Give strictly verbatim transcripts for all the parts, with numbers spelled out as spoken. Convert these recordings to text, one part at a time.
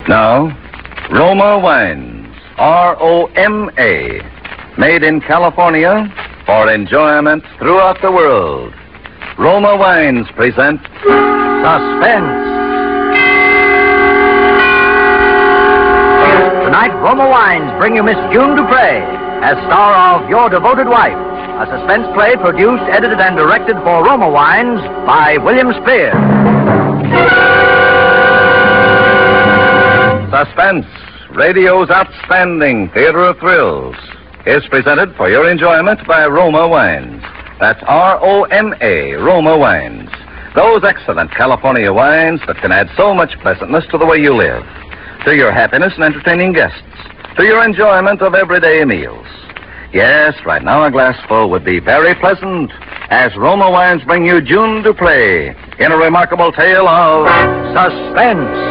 Now, Roma Wines, R O M A, made in California for enjoyment throughout the world. Roma Wines present Suspense. Tonight, Roma Wines bring you Miss June Dupre as star of Your Devoted Wife, a suspense play produced, edited, and directed for Roma Wines by William Spear. Suspense, radio's outstanding theater of thrills, is presented for your enjoyment by Roma Wines. That's R O M A, Roma Wines. Those excellent California wines that can add so much pleasantness to the way you live, to your happiness in entertaining guests, to your enjoyment of everyday meals. Yes, right now a glassful would be very pleasant as Roma Wines bring you June Dupre in a remarkable tale of suspense.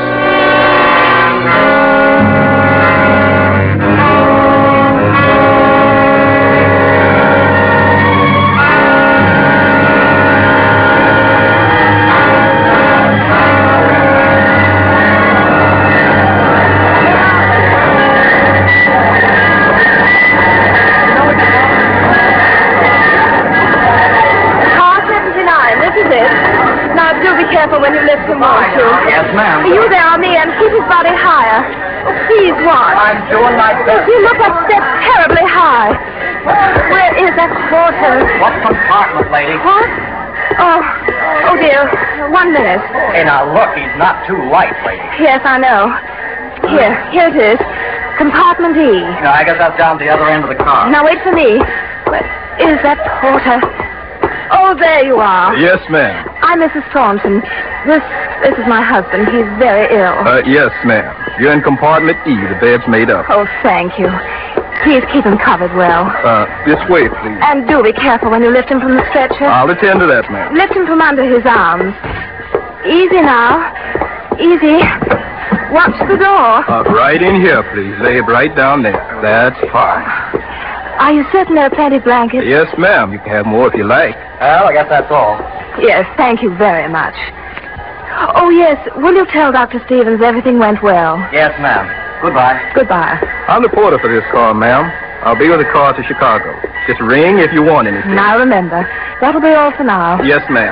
When you lift him on to. Yes, ma'am. You there on the end. Keep his body higher. Oh, please watch. I'm doing my best. You look up steps terribly high. Where is that porter? What compartment, lady? What? Oh, oh dear. One minute. Hey, now look, he's not too light, lady. Yes, I know. Here, here it is. Compartment E. No, I guess that's down at the other end of the car. Now wait for me. Where is that porter? Oh, there you are. Yes, ma'am. I'm Missus Thornton. This this is my husband. He's very ill. Uh, yes, ma'am. You're in compartment E. The bed's made up. Oh, thank you. Please keep him covered well. Uh, this way, please. And do be careful when you lift him from the stretcher. I'll attend to that, ma'am. Lift him from under his arms. Easy now. Easy. Watch the door. Uh, right in here, please. Lay it right down there. That's fine. Are you certain there are plenty of blankets? Yes, ma'am. You can have more if you like. Well, I guess that's all. Yes, thank you very much. Oh, yes. Will you tell Doctor Stevens everything went well? Yes, ma'am. Goodbye. Goodbye. I'm the porter for this car, ma'am. I'll be with the car to Chicago. Just ring if you want anything. Now remember, that'll be all for now. Yes, ma'am.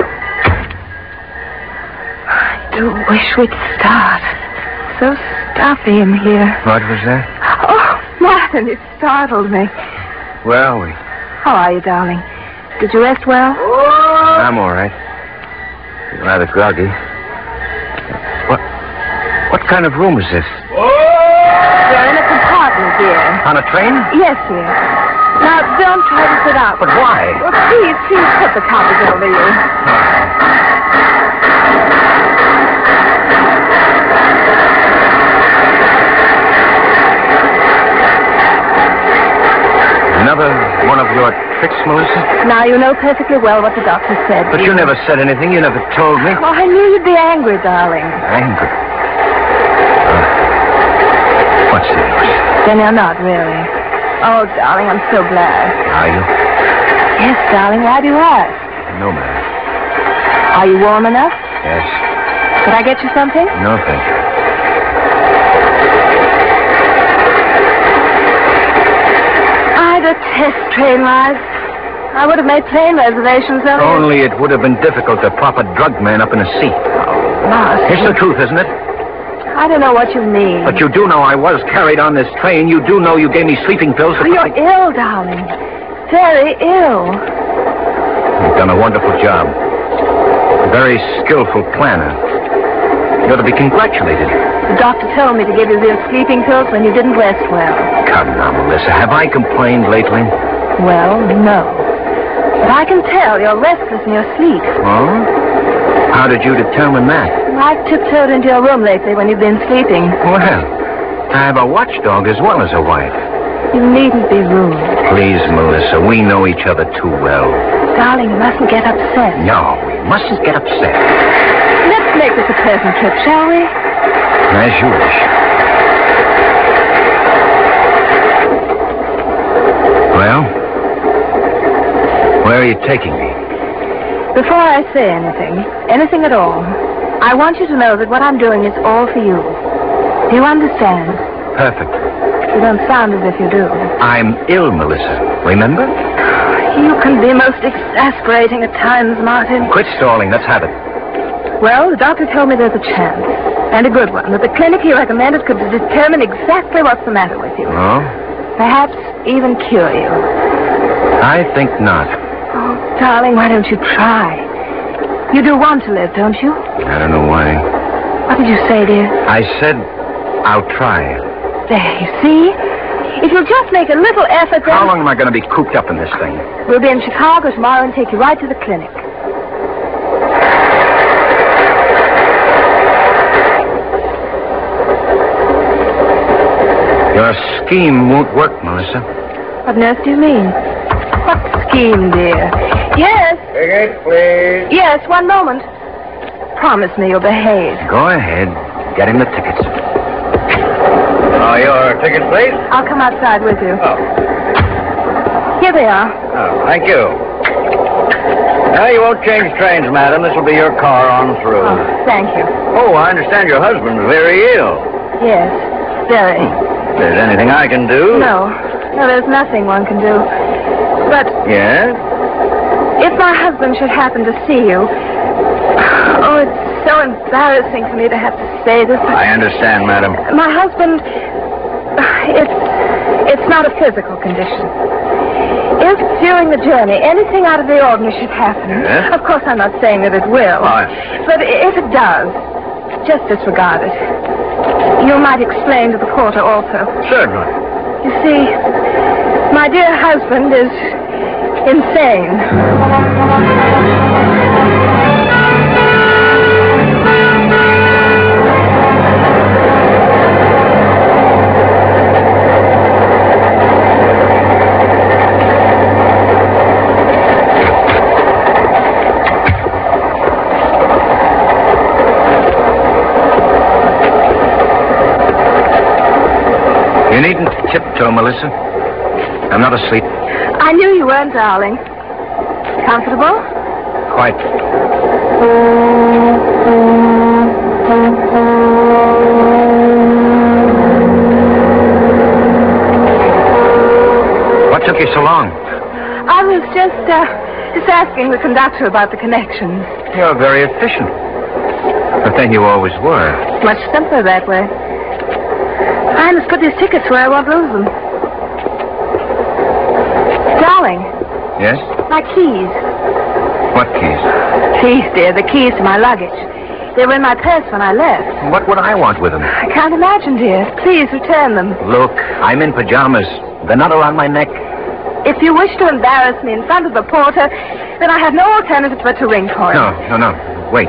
I do wish we'd start. So stuffy in here. What was that? Oh, Martin, it startled me. Where are we? How are you, darling? Did you rest well? I'm all right. Rather groggy. What? What kind of room is this? We're in a compartment, dear. On a train? Yes, dear. Now, don't try to sit up. But why? Well, please, please put the covers over you. Another one of your tricks, Melissa? Now, you know perfectly well what the doctor said. But you never said anything. You never told me. Oh, I knew you'd be angry, darling. Angry. Uh, what's the news? Then you're not, really. Oh, darling, I'm so glad. Are you? Yes, darling. Why do you ask? No, ma'am. Are you warm enough? Yes. Could I get you something? No, thank you. The test train rides. I would have made plane reservations, though. Only it would have been difficult to prop a drug man up in a seat. Oh, Marcy. It's the truth, isn't it? I don't know what you mean. But you do know I was carried on this train. You do know you gave me sleeping pills. Oh, you're ill, darling. Very ill. You've done a wonderful job. A very skillful planner. You ought to be congratulated. The doctor told me to give you those sleeping pills when you didn't rest well. Come now, Melissa. Have I complained lately? Well, no. But I can tell you're restless in your sleep. Oh? How did you determine that? I've tiptoed into your room lately when you've been sleeping. Well, I have a watchdog as well as a wife. You needn't be rude. Please, Melissa, we know each other too well. Darling, you mustn't get upset. No, we mustn't get upset. Let's make this a pleasant trip, shall we? As you wish. Well, where are you taking me? Before I say anything, anything at all, I want you to know that what I'm doing is all for you. Do you understand? Perfect. You don't sound as if you do. I'm ill, Melissa. Remember? You can be most exasperating at times, Martin. Quit stalling. Let's have it. Well, the doctor told me there's a chance, and a good one, that the clinic he recommended could determine exactly what's the matter with you. Oh? Perhaps even cure you. I think not. Oh, darling, why don't you try? You do want to live, don't you? I don't know why. What did you say, dear? I said I'll try. There, you see? If you'll just make a little effort, then... How long am I going to be cooped up in this thing? We'll be in Chicago tomorrow and take you right to the clinic. Your scheme won't work, Melissa. What on earth do you mean? What scheme, dear? Yes. Ticket, please. Yes, one moment. Promise me you'll behave. Go ahead. Get him the tickets. Oh, your ticket, please? I'll come outside with you. Oh. Here they are. Oh, thank you. No, you won't change trains, madam. This will be your car on through. Oh, thank you. Oh, I understand your husband's very ill. Yes, very. If there's anything I can do... No. No, there's nothing one can do. But Yes? if my husband should happen to see you... Oh, it's so embarrassing for me to have to say this. I understand, madam. My husband... It's... It's not a physical condition. If during the journey anything out of the ordinary should happen... Yes? Of course, I'm not saying that it will. Why? But if it does, just disregard it. You might explain to the porter also. Certainly. You see, my dear husband is insane. You needn't tiptoe, Melissa. I'm not asleep. I knew you weren't, darling. Comfortable? Quite. What took you so long? I was just, uh, just asking the conductor about the connections. You're very efficient. But then you always were. It's much simpler that way. I must put these tickets where I won't lose them. Darling, Yes? my keys. What keys? Please, dear, the keys to my luggage. They were in my purse when I left. What would I want with them? I can't imagine, dear. Please return them. Look, I'm in pajamas. They're not around my neck. If you wish to embarrass me in front of the porter, then I have no alternative but to ring for him. No, no, no. Wait.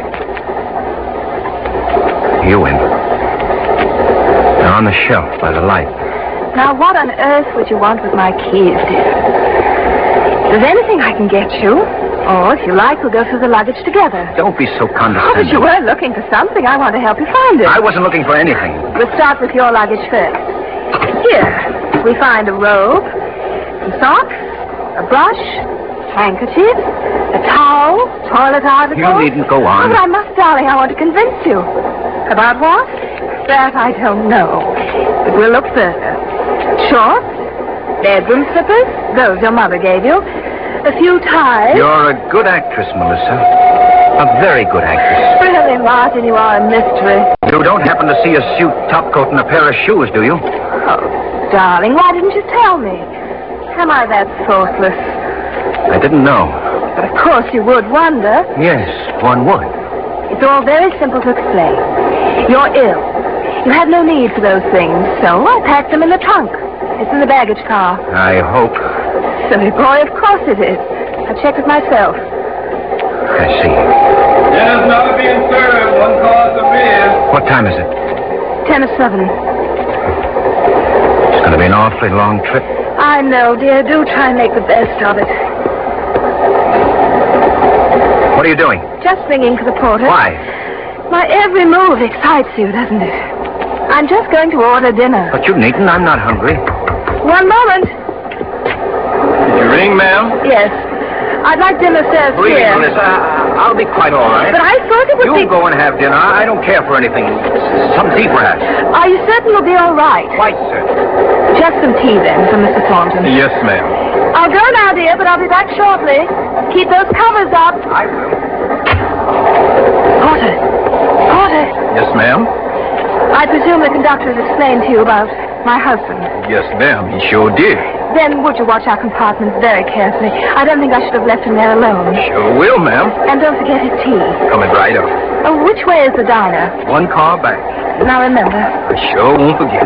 You in. They're on the shelf by the light. Now, what on earth would you want with my keys, dear? If there's anything I can get you, or if you like, we'll go through the luggage together. Don't be so Oh, but condescending. you were looking for something. I want to help you find it. I wasn't looking for anything. We'll start with your luggage first. Here, we find a robe, some socks, a brush, handkerchief, a towel, toilet articles. You needn't go Oh, on. but I must, darling. I want to convince you. About what? That I don't know. But we'll look further. Shorts, bedroom slippers, those your mother gave you, a few ties. You're a good actress, Melissa. A very good actress. Really, Martin, you are a mystery. You don't happen to see a suit, topcoat, and a pair of shoes, do you? Oh, darling, why didn't you tell me? Am I that thoughtless? I didn't know. But of course you would wonder. Yes, one would. It's all very simple to explain. You're ill. You had no need for those things, so I packed them in the trunk. It's in the baggage car. I hope. Silly boy, of course it is. I checked it myself. I see. Dinner's not being served. One course of beer. What time is it? Ten of seven. It's going to be an awfully long trip. I know, dear. Do try and make the best of it. What are you doing? Just ringing for the porter. Why? My every move excites you, doesn't it? I'm just going to order dinner. But you needn't. I'm not hungry. One moment. Did you ring, ma'am? Yes. I'd like dinner served Please, here. Melissa. I'll be quite all right. But I thought it would You be... go and have dinner. I don't care for anything. Some tea, perhaps. Are you certain you'll be all right? Quite certain. Just some tea, then, for Mister Thornton. Yes, ma'am. I'll go now, dear, but I'll be back shortly. Keep those covers up. I will. Porter. Porter. Yes, ma'am. I presume the conductor has explained to you about my husband. Yes, ma'am. He sure did. Then would you watch our compartments very carefully? I don't think I should have left him there alone. Sure will, ma'am. And don't forget his tea. Coming right up. Oh, which way is the diner? One car back. Now remember. I sure won't forget.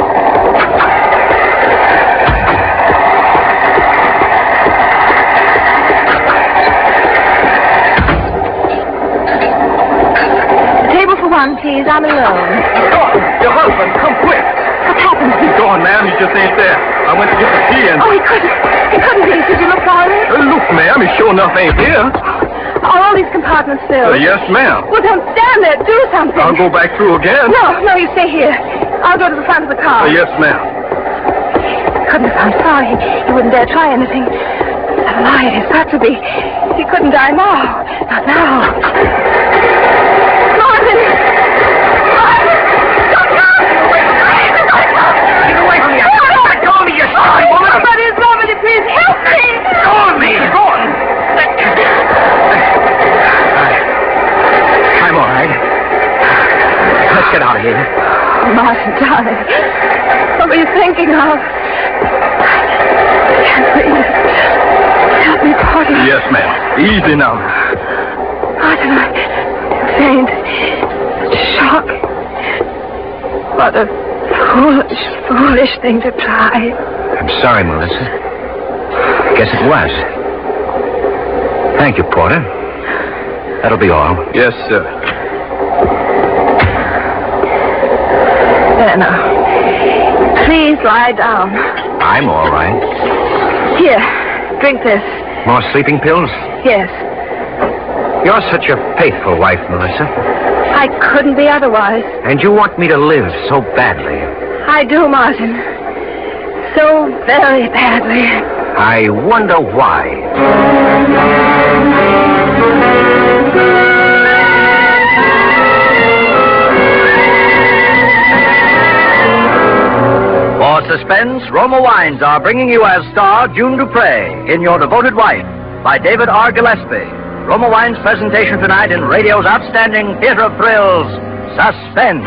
Table for one, please. I'm alone. Oh, your husband, come quick. What happened? He's gone, ma'am. He just ain't there. I went to get the tea and... Oh, he couldn't. He couldn't be. Did you look for him? Uh, look, ma'am, he sure enough ain't here. Are all these compartments filled? Uh, yes, ma'am. Well, don't stand there. Do something. I'll go back through again. No, no, you stay here. I'll go to the front of the car. Uh, yes, ma'am. Goodness, I'm sorry. He, he wouldn't dare try anything. That lie, it's got to be. He couldn't die now. Not now. Martin! Martin! Don't go! Get away from me. Let go of me, you silly woman. Somebody is wrong with you, please. Help me! Go on me. Go on. I'm all right. Let's get out of here. Martin, darling. What were you thinking of? I can't breathe. Help me, Porter. Yes, ma'am. Easy now. Martin, I faint. Shock. What a foolish, foolish thing to try. I'm sorry, Melissa. Guess it was. Thank you, Porter. That'll be all. Yes, sir. There now. Please lie down. I'm all right. Here, drink this. More sleeping pills? Yes. You're such a faithful wife, Melissa. I couldn't be otherwise. And you want me to live so badly. I do, Martin. So very badly. I wonder why. For suspense, Roma Wines are bringing you as star June Dupre in Your Devoted Wife by David R. Gillespie. Roma Wines' presentation tonight in radio's outstanding theater of thrills, Suspense.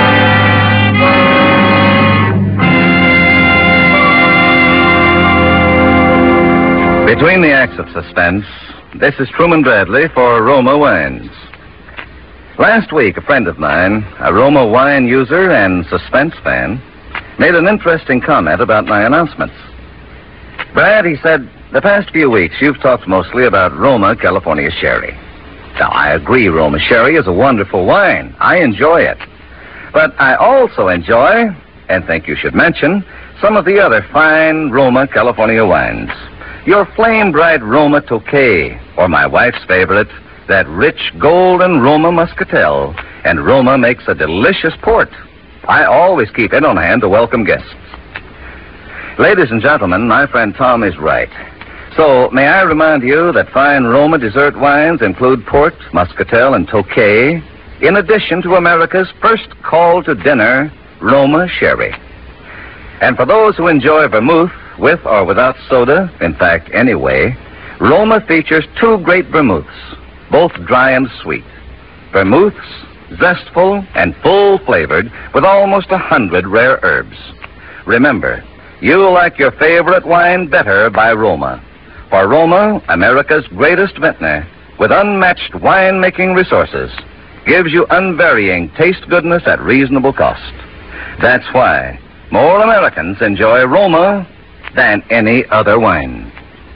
Between the acts of suspense, this is Truman Bradley for Roma Wines. Last week, a friend of mine, a Roma wine user and suspense fan, made an interesting comment about my announcements. Brad, he said, the past few weeks you've talked mostly about Roma California Sherry. Now, I agree Roma Sherry is a wonderful wine. I enjoy it. But I also enjoy, and think you should mention, some of the other fine Roma California wines. Your flame-bright Roma Tokay, or my wife's favorite, that rich golden Roma Muscatel, and Roma makes a delicious port. I always keep it on hand to welcome guests. Ladies and gentlemen, my friend Tom is right. So, may I remind you that fine Roma dessert wines include port, Muscatel, and Tokay, in addition to America's first call to dinner, Roma Sherry. And for those who enjoy vermouth, with or without soda, in fact, any way, Roma features two great vermouths, both dry and sweet. Vermouths, zestful and full-flavored, with almost a hundred rare herbs. Remember, you'll like your favorite wine better by Roma. For Roma, America's greatest vintner, with unmatched wine-making resources, gives you unvarying taste goodness at reasonable cost. That's why more Americans enjoy Roma than any other wine.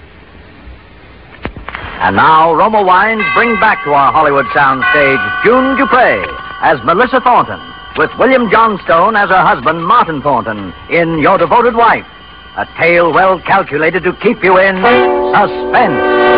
And now, Roma Wines bring back to our Hollywood soundstage June Dupre as Melissa Thornton, with William Johnstone as her husband, Martin Thornton, in Your Devoted Wife, a tale well calculated to keep you in suspense.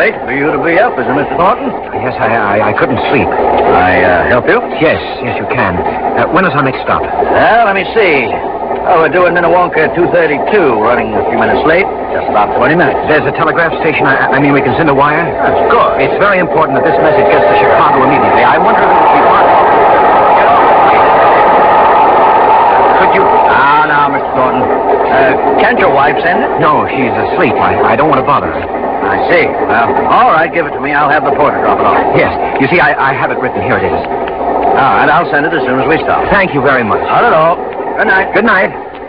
late for you to be up, is it, Mister Thornton? Yes, I I, I couldn't sleep. I uh, help you? Yes, yes, you can. Uh, when is our next stop? Well, let me see. Oh, we're doing Minnewanka two thirty-two, running a few minutes late. Just about twenty minutes. There's a telegraph station. I, I mean, we can send a wire? That's good. It's very important that this message gets to Chicago immediately. I wonder if it would be possible. Could you... Ah, now, Mister Thornton. Uh, can't your wife send it? No, she's asleep. I, I don't want to bother her. I see. Well, all right, give it to me. I'll have the porter drop it off. Yes. You see, I, I have it written. Here it is. All right, I'll send it as soon as we stop. Thank you very much. Not at all. Good night. Good night.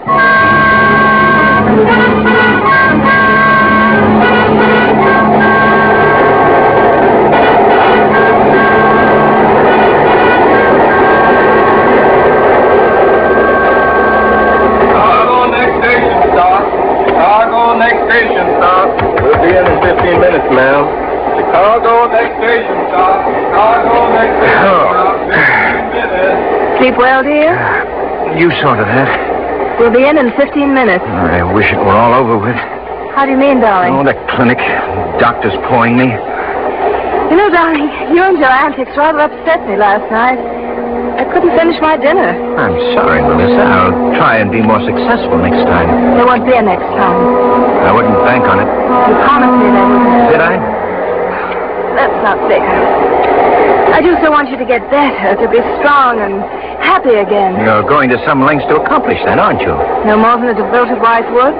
Chicago, next station stop. Chicago, next station stop. We'll be in in fifteen minutes, ma'am. Chicago, next station stop. Chicago, next station stop. fifteen minutes. Sleep well, dear? You sort of have. We'll be in in fifteen minutes. I wish it were all over with. How do you mean, darling? Oh, the clinic. Doctors pawing me. You know, darling, you and your antics rather upset me last night. I couldn't finish my dinner. I'm sorry, Melissa. I'll try and be more successful next time. There won't be a next time. I wouldn't bank on it. You promised me there wouldn't. Did I? That's not fair. I do so want you to get better, to be strong and happy again. You're going to some lengths to accomplish that, aren't you? No more than a devoted wife would.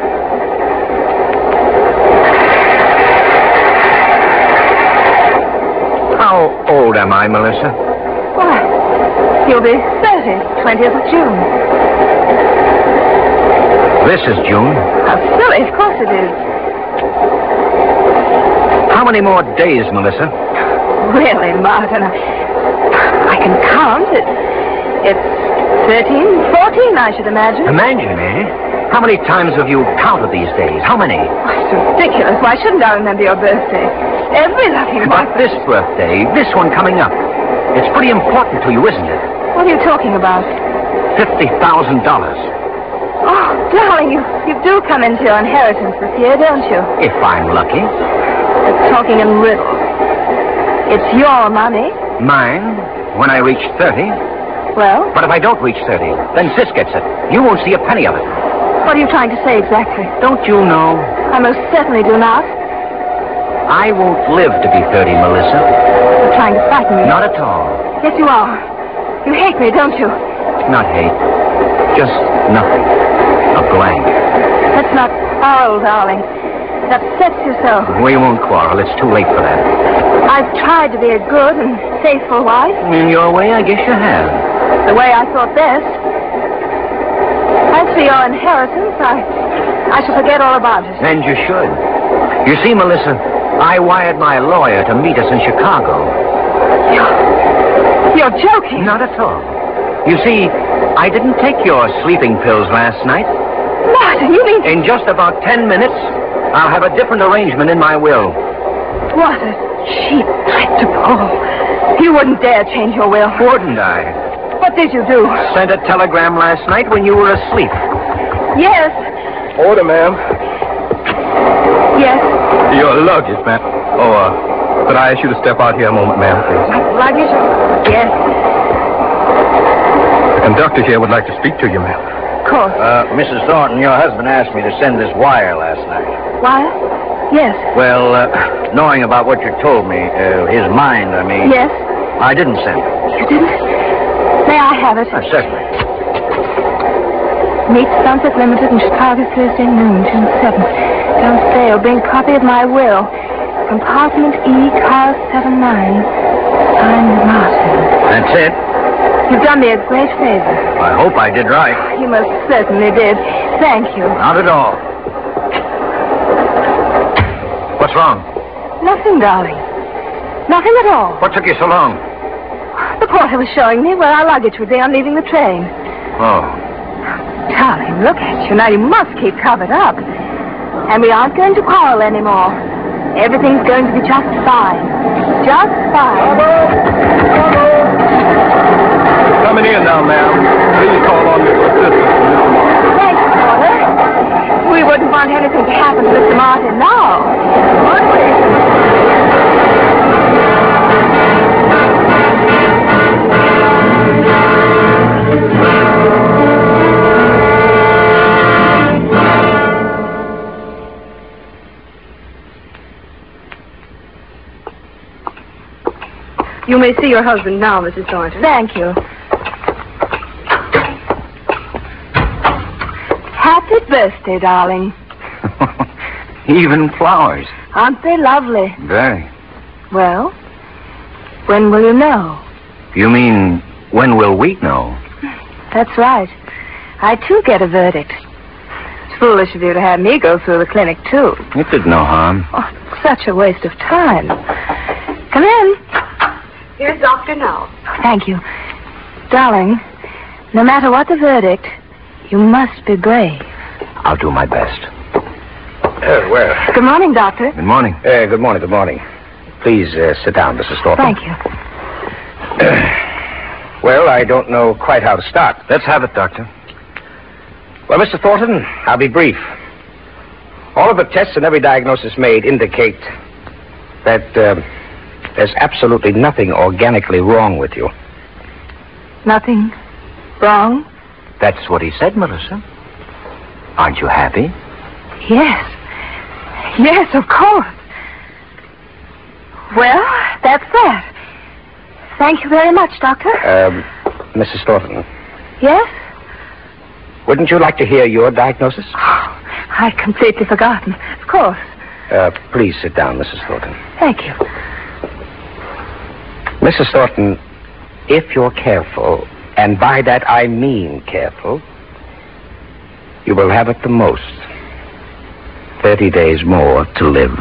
How old am I, Melissa? Why, you'll be thirty, twentieth of June. This is June. How silly, of course it is. How many more days, Melissa? Really, Martin, I, I can count. It, it's thirteen, fourteen, I should imagine. Imagine, eh? How many times have you counted these days? How many? Oh, it's ridiculous. Why shouldn't I remember your birthday? Every lucky But month. this birthday, this one coming up, it's pretty important to you, isn't it? What are you talking about? Fifty thousand dollars. Oh, darling, you, you do come into your inheritance this year, don't you? If I'm lucky. It's talking in riddles. It's your money. Mine, when I reach thirty. Well, But if I don't reach thirty, then Sis gets it. You won't see a penny of it. what are you trying to say exactly? Don't you know? I most certainly do not. I won't live to be thirty, Melissa. You're trying to frighten me. Not at all. Yes, you are. You hate me, don't you? Not hate. Just nothing. A blank. That's not quarrel, darling. It upsets you so. We won't quarrel. It's too late for that. I've tried to be a good and faithful wife, In your way, I guess you have. the way I thought best. As for your inheritance, I, I shall forget all about it. And you should. You see, Melissa, I wired my lawyer to meet us in Chicago. You're, you're joking. Not at all. You see, I didn't take your sleeping pills last night. Martin, you mean... In just about ten minutes, I'll have a different arrangement in my will. What a cheap trick to pull. You wouldn't dare change your will. Wouldn't I? What did you do? Sent a telegram last night when you were asleep. Yes. Order, ma'am. Yes. Your luggage, ma'am. Oh, uh, could I ask you to step out here a moment, ma'am, please? My luggage? Yes. The conductor here would like to speak to you, ma'am. Of course. Uh, Missus Thornton, your husband asked me to send this wire last night. Why? Yes. Well, uh, knowing about what you told me, uh, his mind, I mean... Yes. I didn't send it. You didn't? May I have it? Uh, certainly. Meet Sunset Limited in Chicago Thursday noon, June seventh. Don't fail. Bring copy of my will. Compartment E, car seven nine. Signed Martin. That's it. You've done me a great favor. I hope I did right. You most certainly did. Thank you. Not at all. What's wrong? Nothing, darling. Nothing at all. What took you so long? The porter was showing me where our luggage would be on leaving the train. Oh. Darling, look at you. Now you must keep covered up. And we aren't going to quarrel anymore. Everything's going to be just fine. Just fine. Coming in now, ma'am. Please call on me for assistance from Mister Martin. Thanks, porter. We wouldn't want anything to happen to Mister Martin now, would we? You may see your husband now, Missus Thornton. Thank you. Happy birthday, darling. Even flowers. Aren't they lovely? Very. Well, when will you know? You mean, when will we know? That's right. I, too, get a verdict. It's foolish of you to have me go through the clinic, too. It did no harm. Oh, such a waste of time. Come in. Here's Doctor Now. Thank you. Darling, no matter what the verdict, you must be brave. I'll do my best. Uh, well. Good morning, Doctor. Good morning. Uh, good morning, good morning. Please uh, sit down, Missus Thornton. Thank you. Well, I don't know quite how to start. Let's have it, Doctor. Well, Mister Thornton, I'll be brief. All of the tests and every diagnosis made indicate that uh, there's absolutely nothing organically wrong with you. Nothing wrong? That's what he said, Melissa. Aren't you happy? Yes. Yes, of course. Well, that's that. Thank you very much, Doctor. Um, Missus Thornton, Yes? wouldn't you like to hear your diagnosis? Oh, I'd completely forgotten. Of course. Uh, please sit down, Missus Thornton. Thank you. Missus Thornton, if you're careful, and by that I mean careful, you will have at the most thirty days more to live.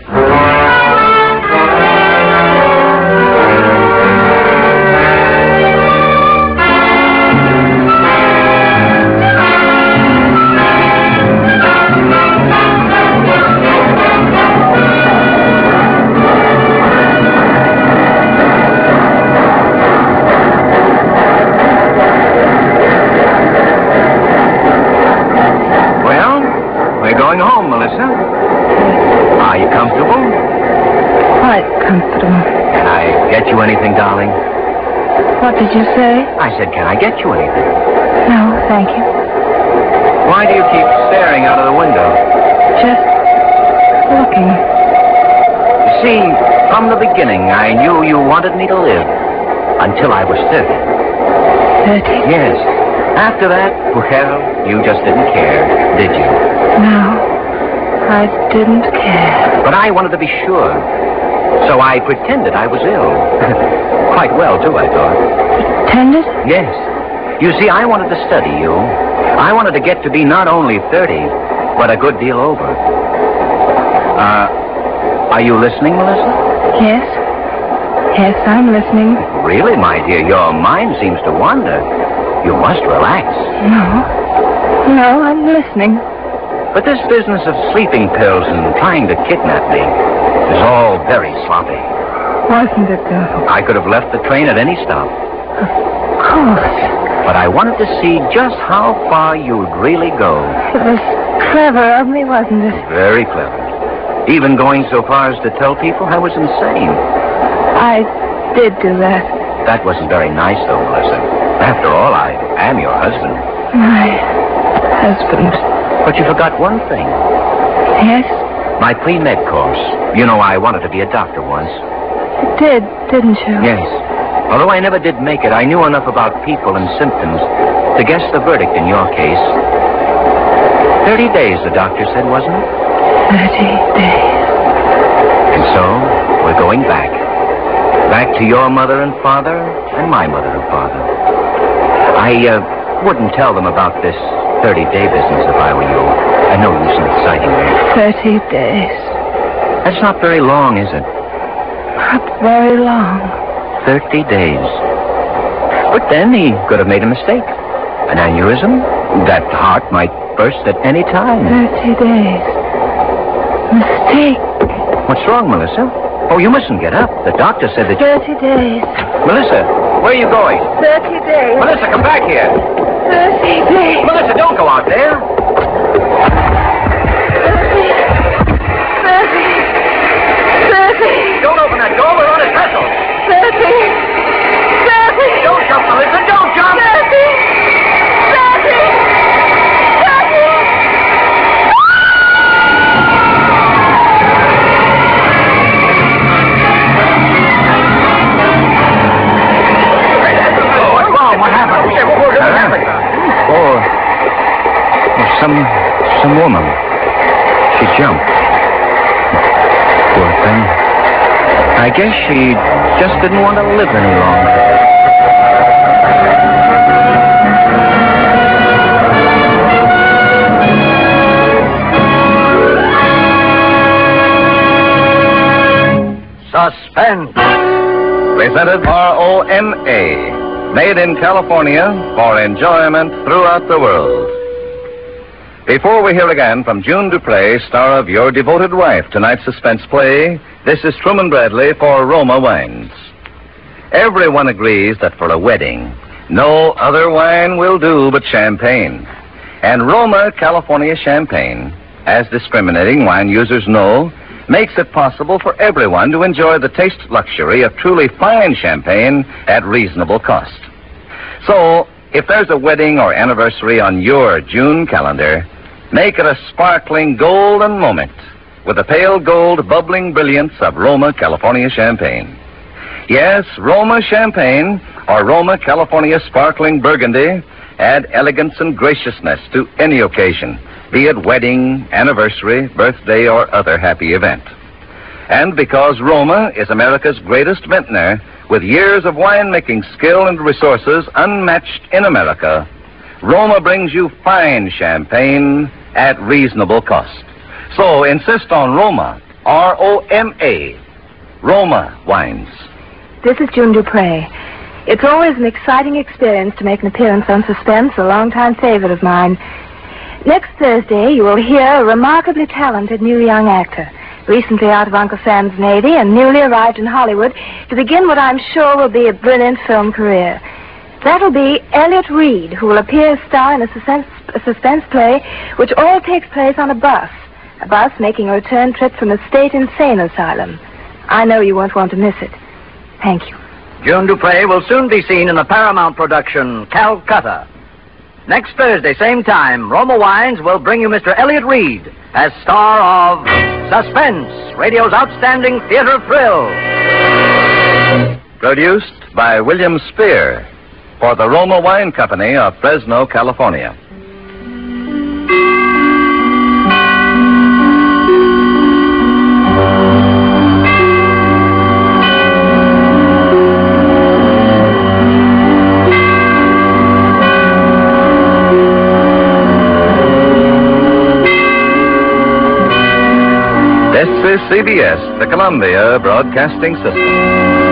Anything, darling? What did you say? I said, can I get you anything? No, thank you. Why do you keep staring out of the window? Just looking. You see, from the beginning, I knew you wanted me to live until I was thirty. Thirty? Yes. After that, well, you just didn't care, did you? No, I didn't care. But I wanted to be sure. So I pretended I was ill. Quite well, too, I thought. Pretended? Yes. You see, I wanted to study you. I wanted to get to be not only thirty, but a good deal over. Uh, are you listening, Melissa? Yes. Yes, I'm listening. Really, my dear, your mind seems to wander. You must relax. No. No, I'm listening. But this business of sleeping pills and trying to kidnap me is all very sloppy. Wasn't it, though? I could have left the train at any stop. Of course. But I wanted to see just how far you'd really go. It was clever of me, wasn't it? Very clever. Even going so far as to tell people I was insane. I did do that. That wasn't very nice, though, Melissa. After all, I am your husband. My husband. But you forgot one thing. Yes? My pre-med course. You know, I wanted to be a doctor once. You did, didn't you? Yes. Although I never did make it, I knew enough about people and symptoms to guess the verdict in your case. Thirty days, the doctor said, wasn't it? Thirty days. And so, we're going back. Back to your mother and father and my mother and father. I uh, wouldn't tell them about this thirty-day business if I were you. I know use in exciting me. Thirty days. That's not very long, is it? Not very long. Thirty days. But then he could have made a mistake. An aneurysm. That heart might burst at any time. Thirty days. Mistake. What's wrong, Melissa? Oh, you mustn't get up. The doctor said that... Thirty days. Melissa, where are you going? Thirty days. Melissa, come back here. Thirty days. Melissa, don't go out there. Thirty. Thirty. Thirty. Don't open that door. We're on a trestle. Thirty. Thirty. Don't jump, Melissa. Don't jump. Thirty. Thirty. Thirty. jump. Poor thing. I guess she just didn't want to live any longer. Suspense. Presented R O M A. Made in California for enjoyment throughout the world. Before we hear again from June Dupree, star of Your Devoted Wife, tonight's suspense play, this is Truman Bradley for Roma Wines. Everyone agrees that for a wedding, no other wine will do but champagne. And Roma California Champagne, as discriminating wine users know, makes it possible for everyone to enjoy the taste luxury of truly fine champagne at reasonable cost. So, if there's a wedding or anniversary on your June calendar, make it a sparkling golden moment with the pale gold bubbling brilliance of Roma California Champagne. Yes, Roma Champagne or Roma California Sparkling Burgundy add elegance and graciousness to any occasion, be it wedding, anniversary, birthday, or other happy event. And because Roma is America's greatest vintner, with years of winemaking skill and resources unmatched in America, Roma brings you fine champagne at reasonable cost. So insist on Roma, R O M A, Roma Wines. This is June Dupree. It's always an exciting experience to make an appearance on Suspense, a longtime favorite of mine. Next Thursday, you will hear a remarkably talented new young actor, recently out of Uncle Sam's Navy and newly arrived in Hollywood to begin what I'm sure will be a brilliant film career. That'll be Elliot Reed, who will appear as star in a suspense, a suspense play which all takes place on a bus, a bus making a return trip from a state insane asylum. I know you won't want to miss it. Thank you. June Dupree will soon be seen in the Paramount production, Calcutta. Next Thursday, same time, Roma Wines will bring you Mister Elliot Reed as star of Suspense, radio's outstanding theater thrill. Produced by William Spear for the Roma Wine Company of Fresno, California. This is C B S, the Columbia Broadcasting System.